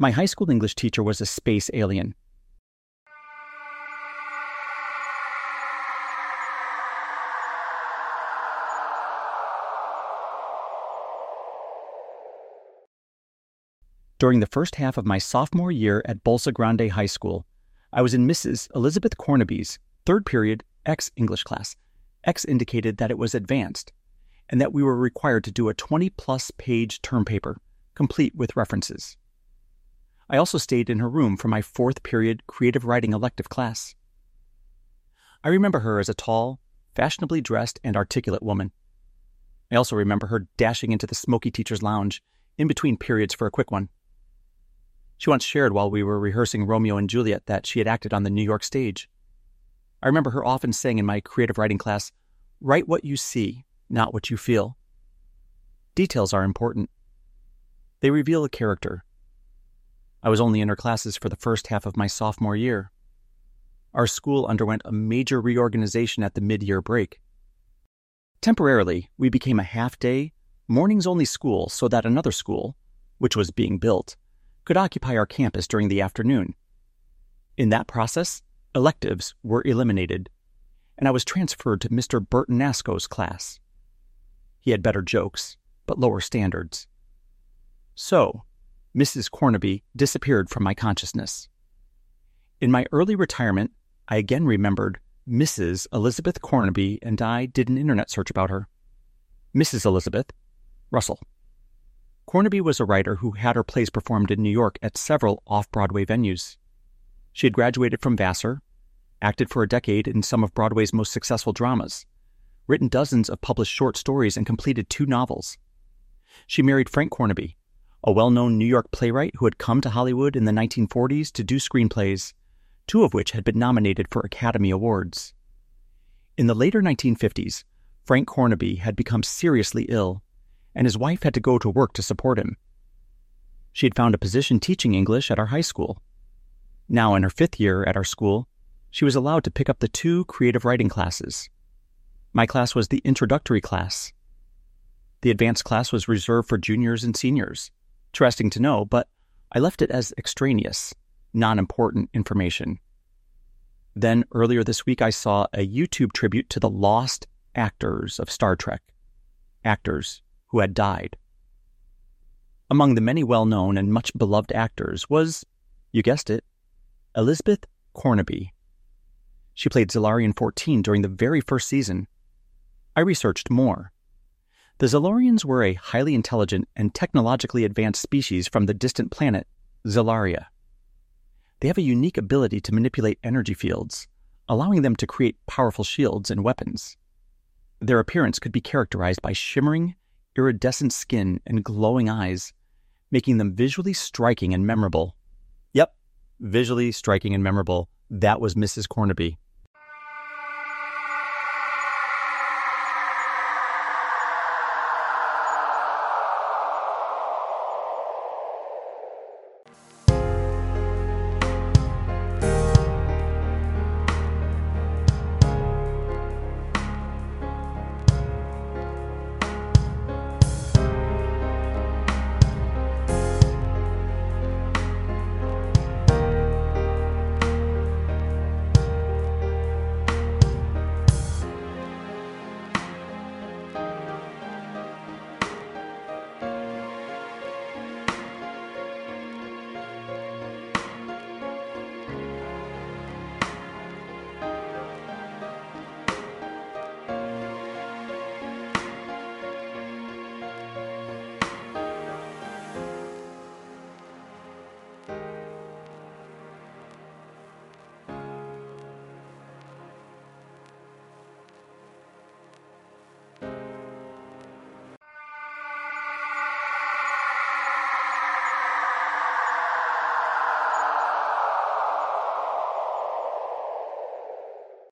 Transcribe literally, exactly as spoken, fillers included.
My high school English teacher was a space alien. During the first half of my sophomore year at Bolsa Grande High School, I was in Missus Elizabeth Cornaby's third period X English class. X indicated that it was advanced, and that we were required to do a twenty-plus page term paper, complete with references. I also stayed in her room for my fourth period creative writing elective class. I remember her as a tall, fashionably dressed and articulate woman. I also remember her dashing into the smoky teacher's lounge in between periods for a quick one. She once shared while we were rehearsing Romeo and Juliet that she had acted on the New York stage. I remember her often saying in my creative writing class, "Write what you see, not what you feel." Details are important. They reveal a character. I was only in her classes for the first half of my sophomore year. Our school underwent a major reorganization at the mid-year break. Temporarily, we became a half-day, mornings-only school so that another school, which was being built, could occupy our campus during the afternoon. In that process, electives were eliminated, and I was transferred to Mister Bertonasco's class. He had better jokes, but lower standards. So, Missus Cornaby disappeared from my consciousness. In my early retirement, I again remembered Missus Elizabeth Cornaby, and I did an internet search about her. Missus Elizabeth Russell. Cornaby was a writer who had her plays performed in New York at several off-Broadway venues. She had graduated from Vassar, acted for a decade in some of Broadway's most successful dramas, written dozens of published short stories, and completed two novels. She married Frank Cornaby, a well-known New York playwright who had come to Hollywood in the nineteen forties to do screenplays, two of which had been nominated for Academy Awards. In the later nineteen fifties, Frank Cornaby had become seriously ill, and his wife had to go to work to support him. She had found a position teaching English at our high school. Now in her fifth year at our school, she was allowed to pick up the two creative writing classes. My class was the introductory class. The advanced class was reserved for juniors and seniors. Interesting to know, but I left it as extraneous, non-important information. Then earlier this week I saw a YouTube tribute to the lost actors of Star Trek. Actors who had died. Among the many well-known and much beloved actors was, you guessed it, Elizabeth Cornaby. She played Zilarian fourteen during the very first season. I researched more. The Zilarians were a highly intelligent and technologically advanced species from the distant planet Zilaria. They have a unique ability to manipulate energy fields, allowing them to create powerful shields and weapons. Their appearance could be characterized by shimmering, iridescent skin and glowing eyes, making them visually striking and memorable. Yep, visually striking and memorable. That was Missus Cornaby.